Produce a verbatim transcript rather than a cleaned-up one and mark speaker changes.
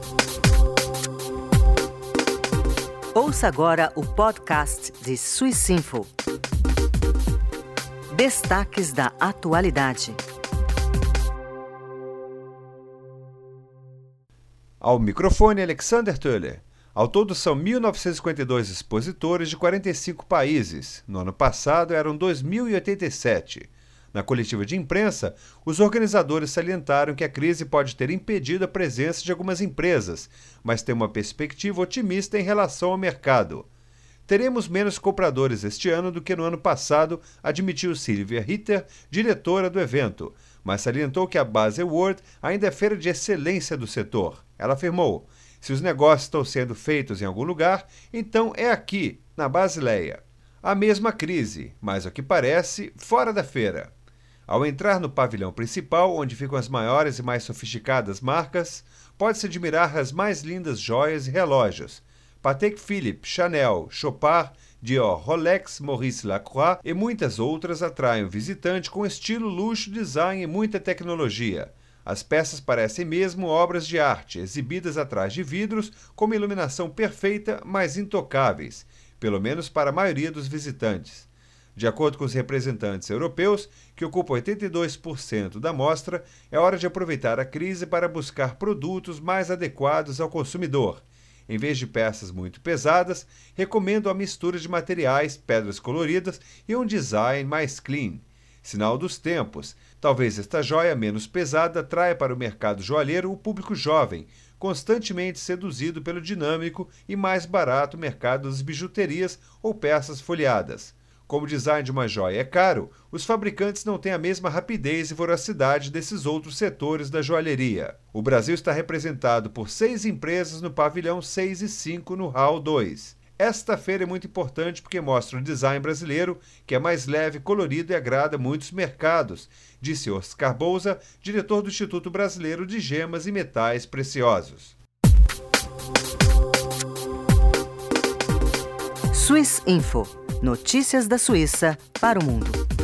Speaker 1: Ouça agora o podcast de Swissinfo. Destaques da atualidade.
Speaker 2: Ao microfone, Alexander Töller. Ao todo, são mil novecentos e cinquenta e dois expositores de quarenta e cinco países. No ano passado, eram dois mil e oitenta e sete. Na coletiva de imprensa, os organizadores salientaram que a crise pode ter impedido a presença de algumas empresas, mas tem uma perspectiva otimista em relação ao mercado. Teremos menos compradores este ano do que no ano passado, admitiu Sylvia Ritter, diretora do evento, mas salientou que a Baselworld ainda é feira de excelência do setor. Ela afirmou: se os negócios estão sendo feitos em algum lugar, então é aqui, na Basileia. A mesma crise, mas ao que parece, fora da feira. Ao entrar no pavilhão principal, onde ficam as maiores e mais sofisticadas marcas, pode-se admirar as mais lindas joias e relógios. Patek Philippe, Chanel, Chopard, Dior, Rolex, Maurice Lacroix e muitas outras atraem o visitante com estilo, luxo, design e muita tecnologia. As peças parecem mesmo obras de arte, exibidas atrás de vidros com uma iluminação perfeita, mas intocáveis, pelo menos para a maioria dos visitantes. De acordo com os representantes europeus, que ocupam oitenta e dois por cento da mostra, é hora de aproveitar a crise para buscar produtos mais adequados ao consumidor. Em vez de peças muito pesadas, recomendo a mistura de materiais, pedras coloridas e um design mais clean. Sinal dos tempos. Talvez esta joia menos pesada traia para o mercado joalheiro o público jovem, constantemente seduzido pelo dinâmico e mais barato mercado das bijuterias ou peças folheadas. Como o design de uma joia é caro, os fabricantes não têm a mesma rapidez e voracidade desses outros setores da joalheria. O Brasil está representado por seis empresas no pavilhão seis e cinco no Hall dois. Esta feira é muito importante porque mostra o design brasileiro, que é mais leve, colorido e agrada muitos mercados, disse Oscar Bouza, diretor do Instituto Brasileiro de Gemas e Metais Preciosos.
Speaker 1: Swissinfo. Notícias da Suíça para o mundo.